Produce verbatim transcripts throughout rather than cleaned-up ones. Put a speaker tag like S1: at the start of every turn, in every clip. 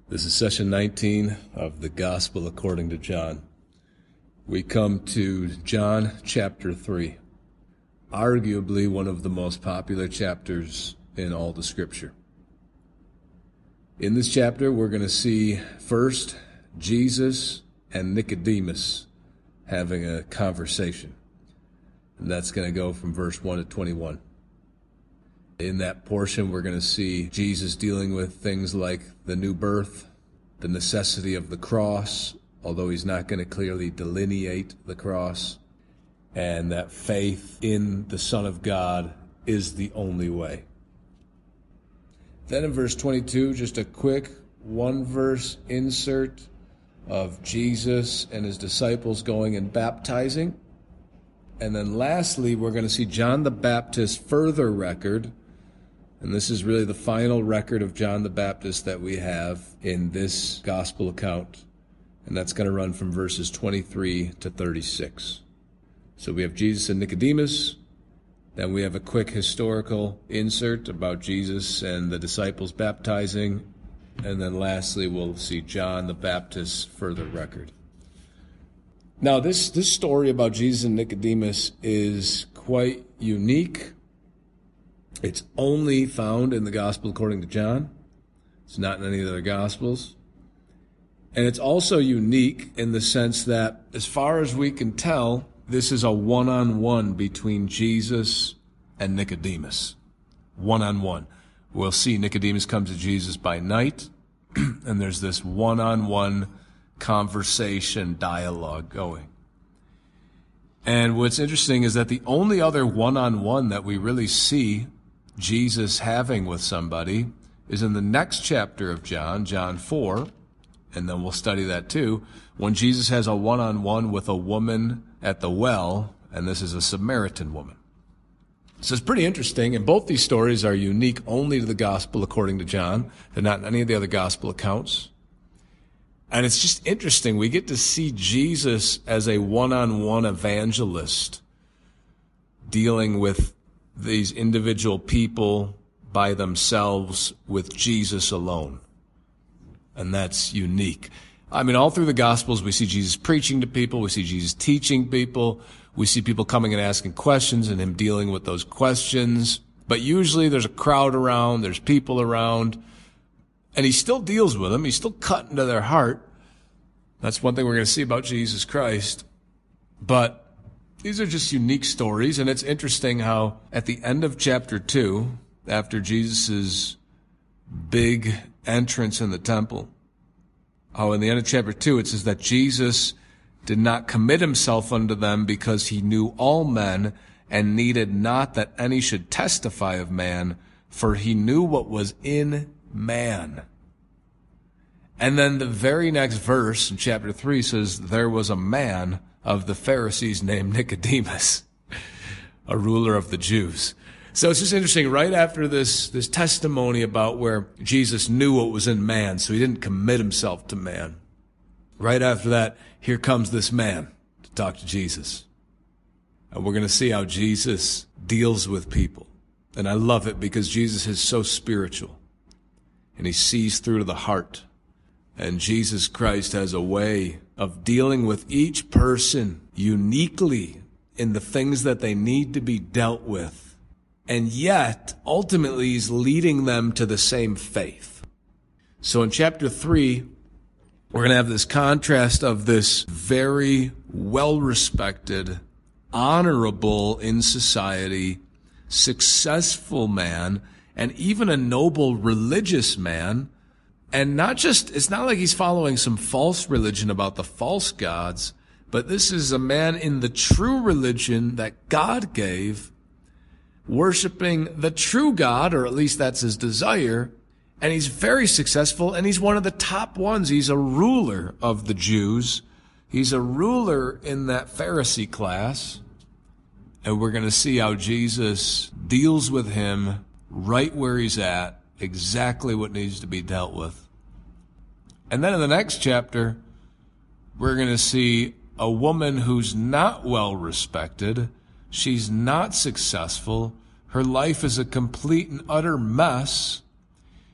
S1: This is session nineteen of the Gospel according to John. We come to John chapter three, arguably one of the most popular chapters in all the Scripture. In this chapter, we're going to see first Jesus and Nicodemus having a conversation. And that's going to go from verse one to twenty-one. In that portion, we're going to see Jesus dealing with things like the new birth, the necessity of the cross, although he's not going to clearly delineate the cross, and that faith in the Son of God is the only way. Then in verse twenty-two, just a quick one-verse insert of Jesus and his disciples going and baptizing. And then lastly, we're going to see John the Baptist's further record. And this is really the final record of John the Baptist that we have in this gospel account. And that's going to run from verses twenty-three to thirty-six. So we have Jesus and Nicodemus. Then we have a quick historical insert about Jesus and the disciples baptizing. And then lastly, we'll see John the Baptist's further record. Now, this, this story about Jesus and Nicodemus is quite unique. It's only found in the Gospel according to John. It's not in any of the other Gospels. And it's also unique in the sense that, as far as we can tell, this is a one-on-one between Jesus and Nicodemus. One-on-one. We'll see Nicodemus comes to Jesus by night, and there's this one-on-one conversation, dialogue going. And what's interesting is that the only other one-on-one that we really see Jesus having with somebody is in the next chapter of John, John four, and then we'll study that too, when Jesus has a one-on-one with a woman at the well, and this is a Samaritan woman. So it's pretty interesting, and both these stories are unique only to the Gospel according to John. They're not in any of the other Gospel accounts. And it's just interesting. We get to see Jesus as a one-on-one evangelist dealing with these individual people by themselves with Jesus alone. And that's unique. I mean, all through the Gospels, we see Jesus preaching to people. We see Jesus teaching people. We see people coming and asking questions and him dealing with those questions. But usually there's a crowd around, there's people around, and he still deals with them. He's still cutting into their heart. That's one thing we're going to see about Jesus Christ. But these are just unique stories, and it's interesting how at the end of chapter two, after Jesus' big entrance in the temple, how in the end of chapter two it says that Jesus did not commit himself unto them because he knew all men and needed not that any should testify of man, for he knew what was in man. And then the very next verse in chapter three says, there was a man of the Pharisees named Nicodemus, a ruler of the Jews. So it's just interesting, right after this, this testimony about where Jesus knew what was in man, so he didn't commit himself to man. Right after that, here comes this man to talk to Jesus. And we're going to see how Jesus deals with people. And I love it because Jesus is so spiritual. And he sees through to the heart. And Jesus Christ has a way of dealing with each person uniquely in the things that they need to be dealt with. And yet, ultimately, he's leading them to the same faith. So in chapter three, we're going to have this contrast of this very well-respected, honorable in society, successful man, and even a noble religious man. And not just, it's not like he's following some false religion about the false gods, but this is a man in the true religion that God gave, worshiping the true God, or at least that's his desire. And he's very successful, and he's one of the top ones. He's a ruler of the Jews. He's a ruler in that Pharisee class. And we're going to see how Jesus deals with him right where he's at, exactly what needs to be dealt with. And then in the next chapter, we're going to see a woman who's not well respected. She's not successful. Her life is a complete and utter mess.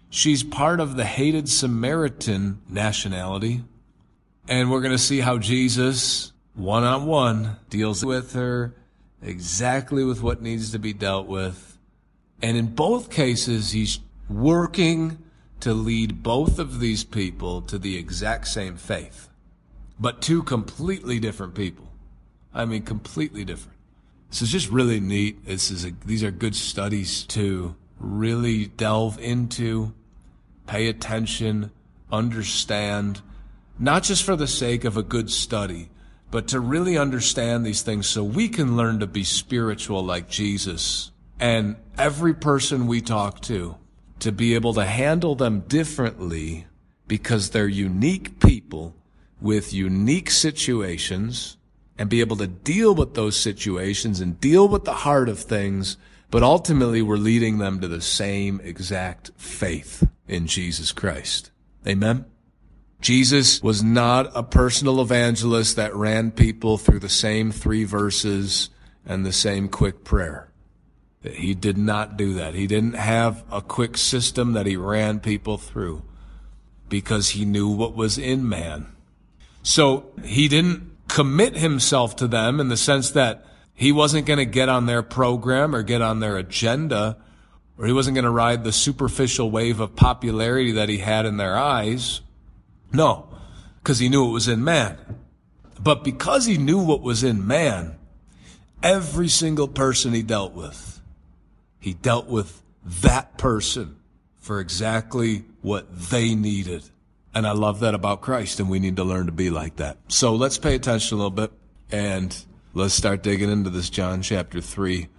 S1: She's part of the hated Samaritan nationality. And we're going to see how Jesus, one-on-one, deals with her exactly with what needs to be dealt with. And in both cases, he's working to lead both of these people to the exact same faith. But two completely different people. I mean, completely different. This is just really neat. This is a, these are good studies to really delve into, pay attention, understand, not just for the sake of a good study, but to really understand these things so we can learn to be spiritual like Jesus. And every person we talk to, to be able to handle them differently because they're unique people with unique situations, and be able to deal with those situations and deal with the heart of things, but ultimately we're leading them to the same exact faith in Jesus Christ. Amen? Jesus was not a personal evangelist that ran people through the same three verses and the same quick prayer. He did not do that. He didn't have a quick system that he ran people through because he knew what was in man. So he didn't commit himself to them in the sense that he wasn't going to get on their program or get on their agenda, or he wasn't going to ride the superficial wave of popularity that he had in their eyes. No, because he knew it was in man. But because he knew what was in man, every single person he dealt with, he dealt with that person for exactly what they needed. And I love that about Christ, and we need to learn to be like that. So let's pay attention a little bit, and let's start digging into this John chapter three.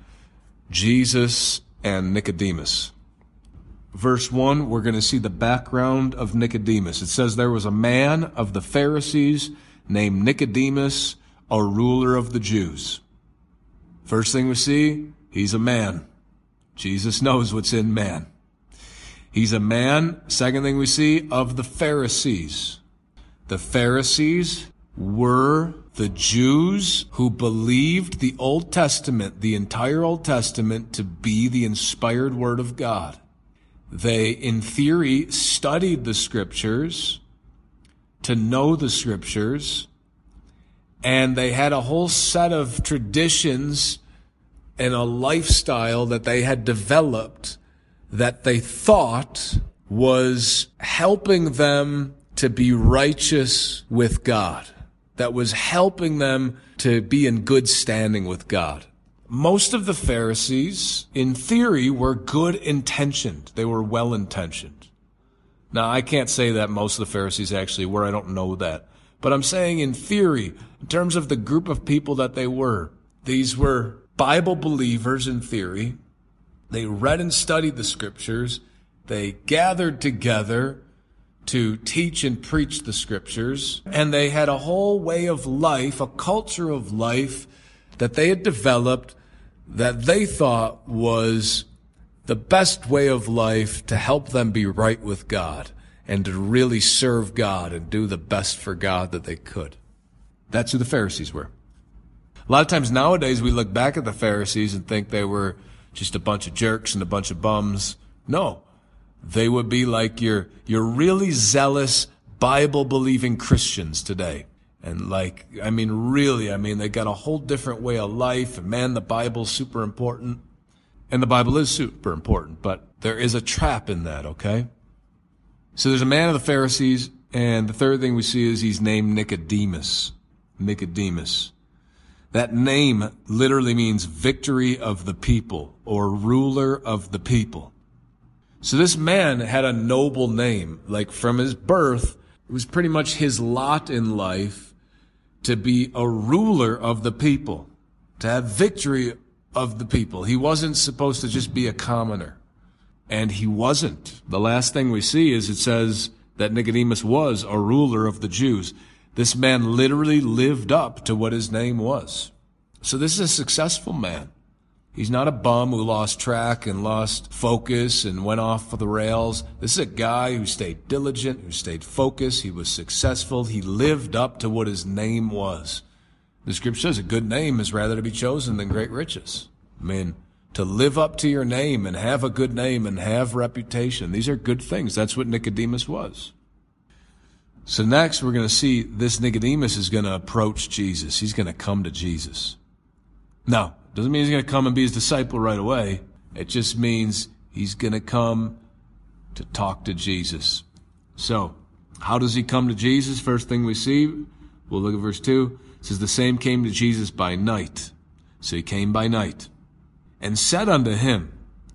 S1: Jesus and Nicodemus. Verse one, we're going to see the background of Nicodemus. It says there was a man of the Pharisees named Nicodemus, a ruler of the Jews. First thing we see, he's a man. Jesus knows what's in man. He's a man, second thing we see, of the Pharisees. The Pharisees were the Jews who believed the Old Testament, the entire Old Testament, to be the inspired Word of God. They, in theory, studied the Scriptures to know the Scriptures, and they had a whole set of traditions and a lifestyle that they had developed that they thought was helping them to be righteous with God, that was helping them to be in good standing with God. Most of the Pharisees, in theory, were good-intentioned. They were well-intentioned. Now, I can't say that most of the Pharisees actually were. I don't know that. But I'm saying in theory, in terms of the group of people that they were, these were Bible believers in theory. They read and studied the Scriptures. They gathered together to teach and preach the Scriptures. And they had a whole way of life, a culture of life that they had developed that they thought was the best way of life to help them be right with God and to really serve God and do the best for God that they could. That's who the Pharisees were. A lot of times nowadays we look back at the Pharisees and think they were just a bunch of jerks and a bunch of bums. No, they would be like your, your really zealous Bible-believing Christians today. And like, I mean, really, I mean, they got a whole different way of life. And man, the Bible's super important. And the Bible is super important, but there is a trap in that, okay? So there's a man of the Pharisees, and the third thing we see is he's named Nicodemus. Nicodemus. That name literally means victory of the people or ruler of the people. So this man had a noble name. Like from his birth, it was pretty much his lot in life to be a ruler of the people, to have victory of the people. He wasn't supposed to just be a commoner. And he wasn't. The last thing we see is it says that Nicodemus was a ruler of the Jews. This man literally lived up to what his name was. So this is a successful man. He's not a bum who lost track and lost focus and went off the rails. This is a guy who stayed diligent, who stayed focused. He was successful. He lived up to what his name was. The Scripture says a good name is rather to be chosen than great riches. I mean, to live up to your name and have a good name and have reputation. These are good things. That's what Nicodemus was. So next we're going to see this Nicodemus is going to approach Jesus. He's going to come to Jesus. Now, doesn't mean he's going to come and be his disciple right away. It just means he's going to come to talk to Jesus. So, how does he come to Jesus? First thing we see, we'll look at verse two. It says, the same came to Jesus by night. So he came by night and said unto him,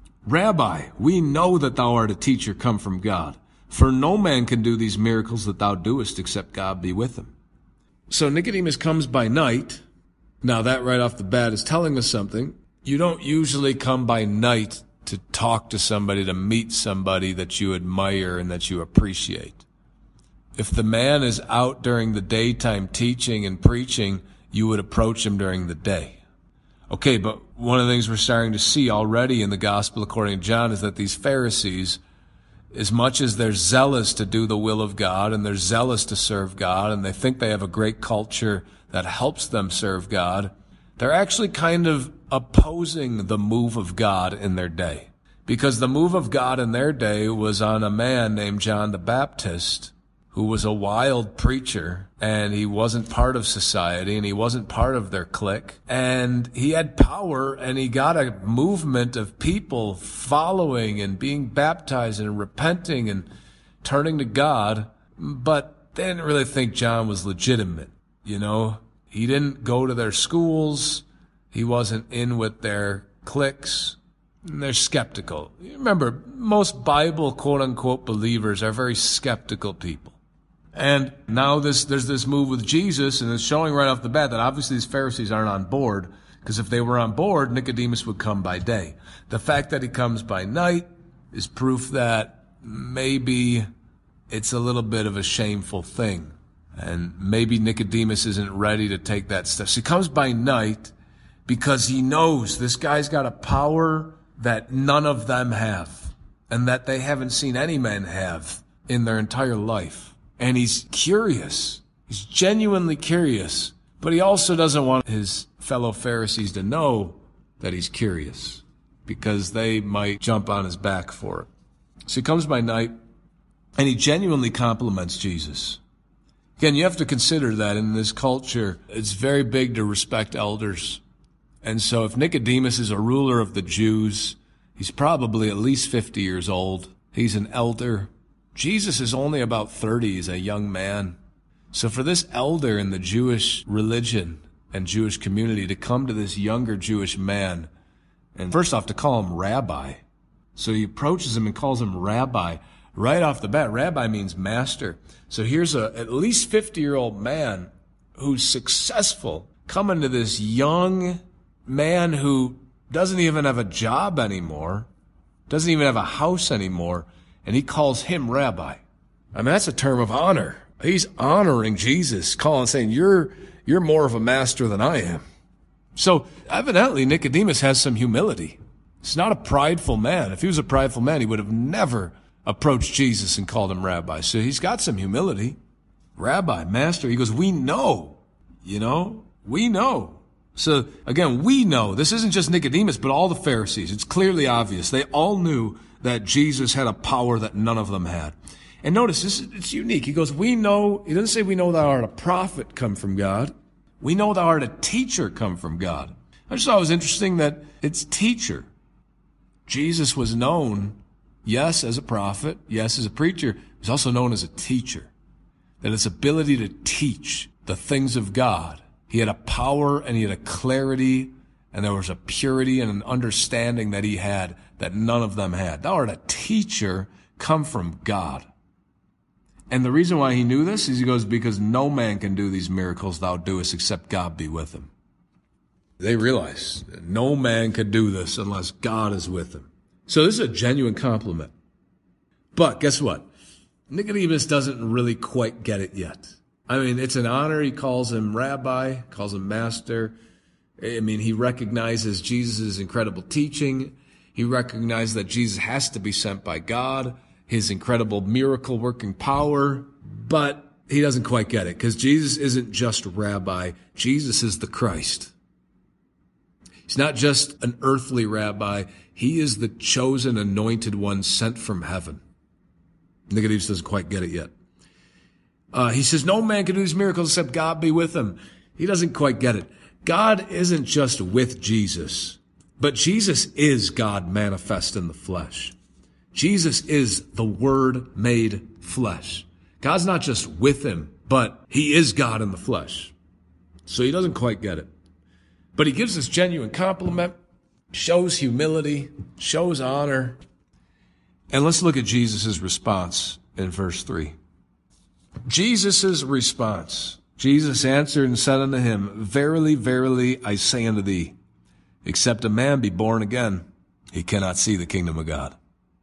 S1: Rabbi, we know that thou art a teacher come from God. For no man can do these miracles that thou doest except God be with him. So Nicodemus comes by night. Now that right off the bat is telling us something. You don't usually come by night to talk to somebody, to meet somebody that you admire and that you appreciate. If the man is out during the daytime teaching and preaching, you would approach him during the day. Okay, but one of the things we're starting to see already in the Gospel according to John is that these Pharisees, as much as they're zealous to do the will of God and they're zealous to serve God and they think they have a great culture that helps them serve God, they're actually kind of opposing the move of God in their day. Because the move of God in their day was on a man named John the Baptist, who was a wild preacher, and he wasn't part of society, and he wasn't part of their clique, and he had power, and he got a movement of people following and being baptized and repenting and turning to God, but they didn't really think John was legitimate, you know? He didn't go to their schools, he wasn't in with their cliques, and they're skeptical. Remember, most Bible quote-unquote believers are very skeptical people. And now this, there's this move with Jesus, and it's showing right off the bat that obviously these Pharisees aren't on board, because if they were on board, Nicodemus would come by day. The fact that he comes by night is proof that maybe it's a little bit of a shameful thing, and maybe Nicodemus isn't ready to take that step. So he comes by night because he knows this guy's got a power that none of them have, and that they haven't seen any man have in their entire life. And he's curious. He's genuinely curious. But he also doesn't want his fellow Pharisees to know that he's curious, because they might jump on his back for it. So he comes by night, and he genuinely compliments Jesus. Again, you have to consider that in this culture, it's very big to respect elders. And so if Nicodemus is a ruler of the Jews, he's probably at least fifty years old. He's an elder. Jesus is only about thirty. He's a young man. So for this elder in the Jewish religion and Jewish community to come to this younger Jewish man, and first off to call him rabbi. So he approaches him and calls him rabbi. Right off the bat, rabbi means master. So here's a at least fifty-year-old man who's successful coming to this young man who doesn't even have a job anymore, doesn't even have a house anymore, and he calls him rabbi. I mean, that's a term of honor. He's honoring Jesus, calling, saying, you're, you're more of a master than I am. So evidently Nicodemus has some humility. He's not a prideful man. If he was a prideful man, he would have never approached Jesus and called him rabbi. So he's got some humility. Rabbi, master. He goes, we know, you know, we know. So again, we know. This isn't just Nicodemus, but all the Pharisees. It's clearly obvious. They all knew that Jesus had a power that none of them had. And notice, this is, it's unique. He goes, we know, he doesn't say we know thou art a prophet come from God. We know thou art a teacher come from God. I just thought it was interesting that it's teacher. Jesus was known, yes, as a prophet, yes, as a preacher. He was also known as a teacher. That his ability to teach the things of God, he had a power and he had a clarity, and there was a purity and an understanding that he had that none of them had. Thou art a teacher come from God. And the reason why he knew this is he goes, because no man can do these miracles thou doest except God be with him. They realize no man could do this unless God is with him. So this is a genuine compliment. But guess what? Nicodemus doesn't really quite get it yet. I mean, it's an honor. He calls him rabbi, calls him master. I mean, he recognizes Jesus' incredible teaching. He recognizes that Jesus has to be sent by God, his incredible miracle-working power, but he doesn't quite get it, because Jesus isn't just rabbi. Jesus is the Christ. He's not just an earthly rabbi. He is the chosen, anointed one sent from heaven. Nicodemus doesn't quite get it yet. Uh, he says, no man can do these miracles except God be with him. He doesn't quite get it. God isn't just with Jesus, but Jesus is God manifest in the flesh. Jesus is the Word made flesh. God's not just with him, but he is God in the flesh. So he doesn't quite get it. But he gives this genuine compliment, shows humility, shows honor. And let's look at Jesus' response in verse three. Jesus' response. Jesus answered and said unto him, verily, verily, I say unto thee, except a man be born again, he cannot see the kingdom of God.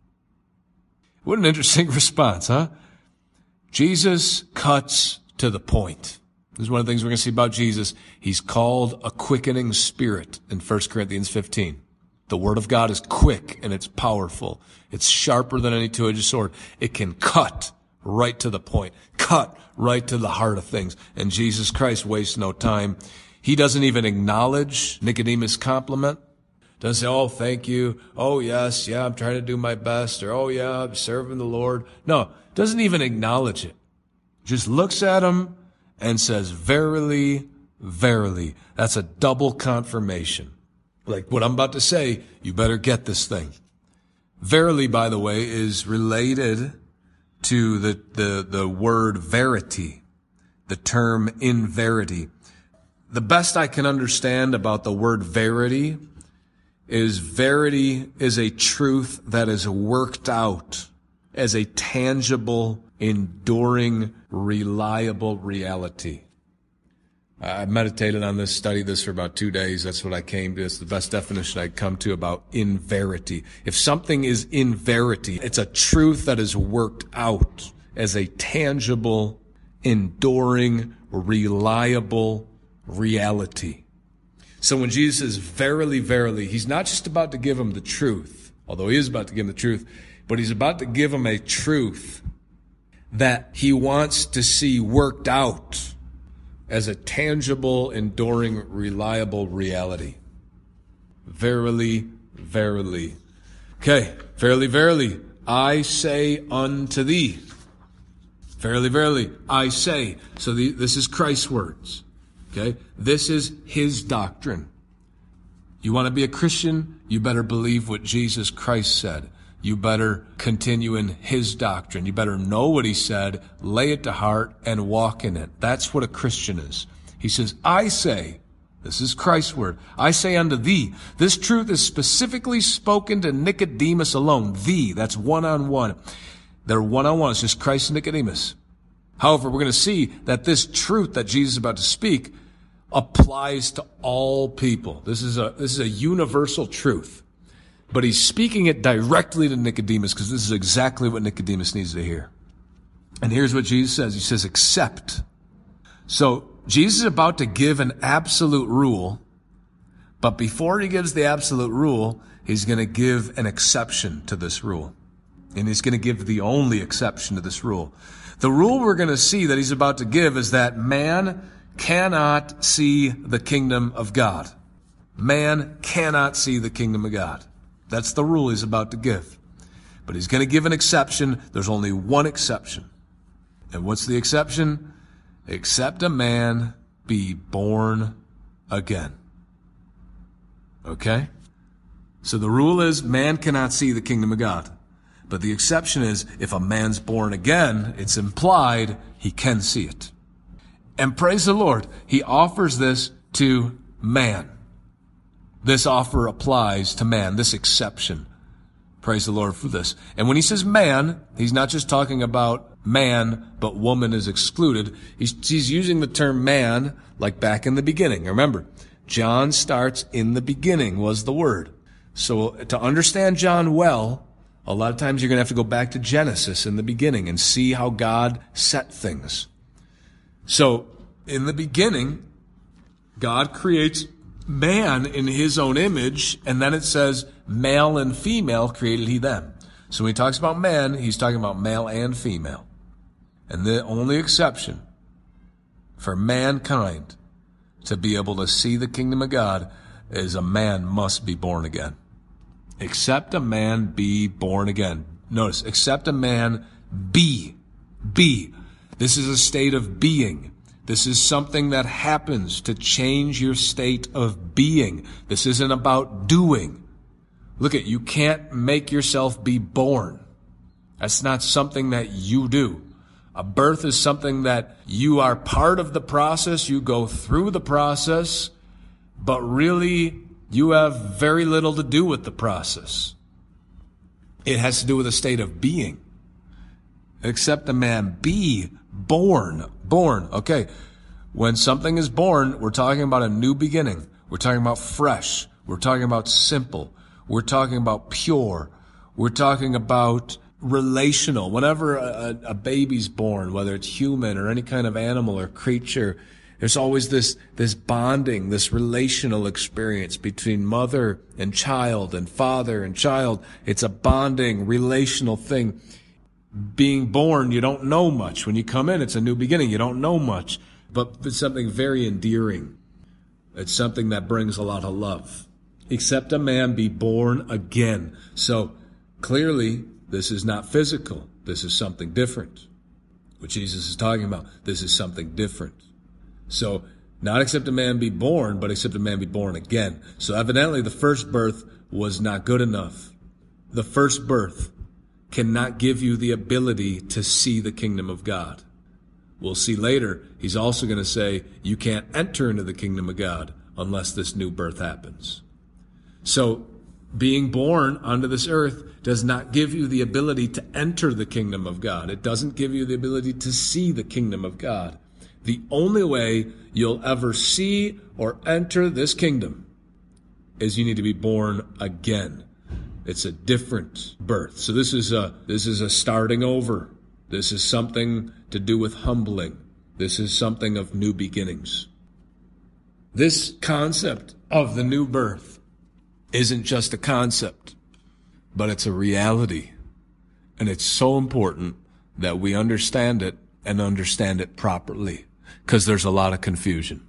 S1: What an interesting response, huh? Jesus cuts to the point. This is one of the things we're going to see about Jesus. He's called a quickening spirit in First Corinthians fifteen. The Word of God is quick and it's powerful. It's sharper than any two-edged sword. It can cut right to the point, cut right to the heart of things. And Jesus Christ wastes no time. He doesn't even acknowledge Nicodemus' compliment. Doesn't say, oh, thank you. Oh, yes, yeah, I'm trying to do my best. Or, oh, yeah, I'm serving the Lord. No, doesn't even acknowledge it. Just looks at him and says, verily, verily. That's a double confirmation. Like what I'm about to say, you better get this thing. Verily, by the way, is related to the, the, the word verity, the term in verity. The best I can understand about the word verity is verity is a truth that is worked out as a tangible, enduring, reliable reality. I meditated on this, studied this for about two days. That's what I came to. It's the best definition I'd come to about in verity. If something is in verity, it's a truth that is worked out as a tangible, enduring, reliable reality. So when Jesus says, verily, verily, he's not just about to give him the truth, although he is about to give him the truth, but he's about to give him a truth that he wants to see worked out as a tangible, enduring, reliable reality. Verily, verily. Okay, verily, verily, I say unto thee. Verily, verily, I say. So the, this is Christ's words. Okay, this is his doctrine. You want to be a Christian? You better believe what Jesus Christ said. You better continue in his doctrine. You better know what he said, lay it to heart, and walk in it. That's what a Christian is. He says, I say, this is Christ's word, I say unto thee, this truth is specifically spoken to Nicodemus alone. Thee, that's one-on-one. They're one-on-one. It's just Christ and Nicodemus. However, we're going to see that this truth that Jesus is about to speak applies to all people. This is a, this is a universal truth. But he's speaking it directly to Nicodemus because this is exactly what Nicodemus needs to hear. And here's what Jesus says. He says, accept. So Jesus is about to give an absolute rule, but before he gives the absolute rule, he's going to give an exception to this rule. And he's going to give the only exception to this rule. The rule we're going to see that he's about to give is that man cannot see the kingdom of God. Man cannot see the kingdom of God. That's the rule he's about to give. But he's going to give an exception. There's only one exception. And what's the exception? Except a man be born again. Okay? So the rule is man cannot see the kingdom of God. But the exception is if a man's born again, it's implied he can see it. And praise the Lord, he offers this to man. This offer applies to man, this exception. Praise the Lord for this. And when he says man, he's not just talking about man, but woman is excluded. He's, he's using the term man like back in the beginning. Remember, John starts in the beginning was the Word. So to understand John well, a lot of times you're going to have to go back to Genesis in the beginning and see how God set things. So in the beginning, God creates man in his own image, and then it says male and female created he them. So when he talks about man, he's talking about male and female. And the only exception for mankind to be able to see the kingdom of God is a man must be born again. Except a man be born again. Notice, except a man be. Be. This is a state of being. This is something that happens to change your state of being. This isn't about doing. Look at, you can't make yourself be born. That's not something that you do. A birth is something that you are part of the process. You go through the process, but really you have very little to do with the process. It has to do with a state of being. Except a man be born. Born. Okay. When something is born, we're talking about a new beginning. We're talking about fresh. We're talking about simple. We're talking about pure. We're talking about relational. Whenever a, a baby's born, whether it's human or any kind of animal or creature, there's always this, this bonding, this relational experience between mother and child and father and child. It's a bonding, relational thing. Being born, you don't know much. When you come in, it's a new beginning. You don't know much, but it's something very endearing. It's something that brings a lot of love. Except a man be born again. So clearly, this is not physical. This is something different. What Jesus is talking about, this is something different. So, not except a man be born, but except a man be born again. So evidently the first birth was not good enough. The first birth cannot give you the ability to see the kingdom of God. We'll see later, he's also going to say, you can't enter into the kingdom of God unless this new birth happens. So, being born onto this earth does not give you the ability to enter the kingdom of God. It doesn't give you the ability to see the kingdom of God. The only way you'll ever see or enter this kingdom is you need to be born again. It's a different birth. So this is a, this is a starting over. This is something to do with humbling. This is something of new beginnings. This concept of the new birth isn't just a concept, but it's a reality. And it's so important that we understand it and understand it properly, because there's a lot of confusion.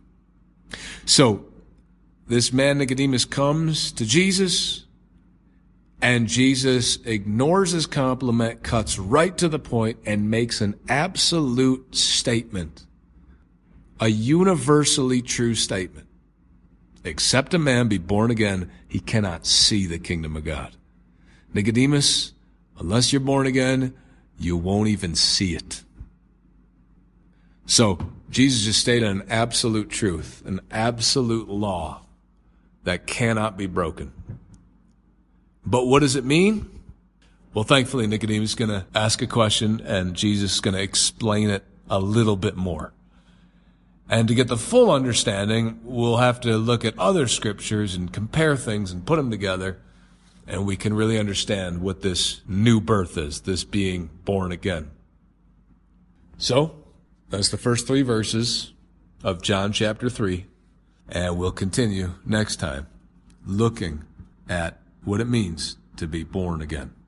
S1: So this man Nicodemus comes to Jesus, and Jesus ignores his compliment, cuts right to the point, and makes an absolute statement, a universally true statement. Except a man be born again, he cannot see the kingdom of God. Nicodemus, unless you're born again, you won't even see it. So, Jesus just stated an absolute truth, an absolute law that cannot be broken. But what does it mean? Well, thankfully, Nicodemus is going to ask a question, and Jesus is going to explain it a little bit more. And to get the full understanding, we'll have to look at other scriptures and compare things and put them together, and we can really understand what this new birth is, this being born again. So, that's the first three verses of John chapter three, and we'll continue next time looking at what it means to be born again.